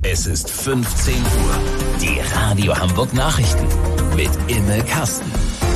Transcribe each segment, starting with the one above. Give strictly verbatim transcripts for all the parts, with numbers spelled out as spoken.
Es ist fünfzehn Uhr. Die Radio Hamburg Nachrichten mit Imme Kasten.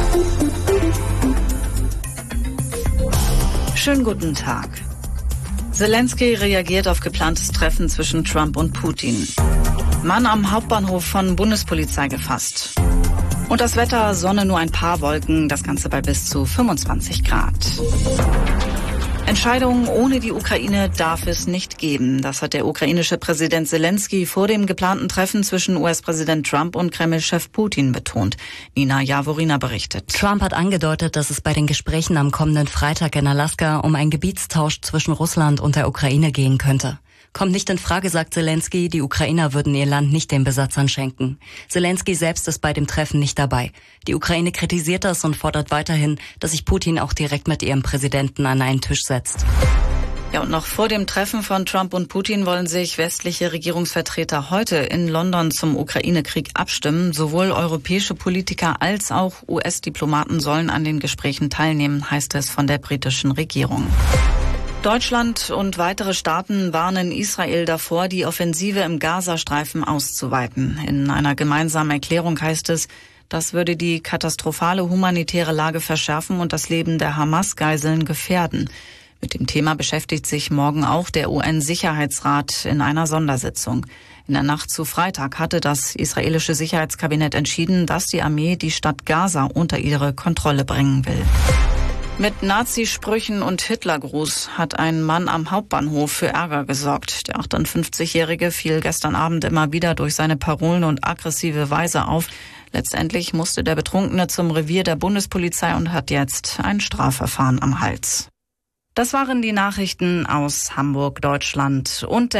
Schönen guten Tag. Zelensky reagiert auf geplantes Treffen zwischen Trump und Putin. Mann am Hauptbahnhof von Bundespolizei gefasst. Und das Wetter, Sonne, nur ein paar Wolken, das Ganze bei bis zu fünfundzwanzig Grad. Entscheidungen ohne die Ukraine darf es nicht geben. Das hat der ukrainische Präsident Zelensky vor dem geplanten Treffen zwischen U S-Präsident Trump und Kreml-Chef Putin betont. Nina Jaworina berichtet. Trump hat angedeutet, dass es bei den Gesprächen am kommenden Freitag in Alaska um einen Gebietstausch zwischen Russland und der Ukraine gehen könnte. Kommt nicht in Frage, sagt Zelensky, die Ukrainer würden ihr Land nicht den Besatzern schenken. Zelensky selbst ist bei dem Treffen nicht dabei. Die Ukraine kritisiert das und fordert weiterhin, dass sich Putin auch direkt mit ihrem Präsidenten an einen Tisch setzt. Ja, und noch vor dem Treffen von Trump und Putin wollen sich westliche Regierungsvertreter heute in London zum Ukraine-Krieg abstimmen. Sowohl europäische Politiker als auch U S-Diplomaten sollen an den Gesprächen teilnehmen, heißt es von der britischen Regierung. Deutschland und weitere Staaten warnen Israel davor, die Offensive im Gazastreifen auszuweiten. In einer gemeinsamen Erklärung heißt es, das würde die katastrophale humanitäre Lage verschärfen und das Leben der Hamas-Geiseln gefährden. Mit dem Thema beschäftigt sich morgen auch der U N-Sicherheitsrat in einer Sondersitzung. In der Nacht zu Freitag hatte das israelische Sicherheitskabinett entschieden, dass die Armee die Stadt Gaza unter ihre Kontrolle bringen will. Mit Nazisprüchen und Hitlergruß hat ein Mann am Hauptbahnhof für Ärger gesorgt. Der achtundfünfzigjährige fiel gestern Abend immer wieder durch seine Parolen und aggressive Weise auf. Letztendlich musste der Betrunkene zum Revier der Bundespolizei und hat jetzt ein Strafverfahren am Hals. Das waren die Nachrichten aus Hamburg, Deutschland und der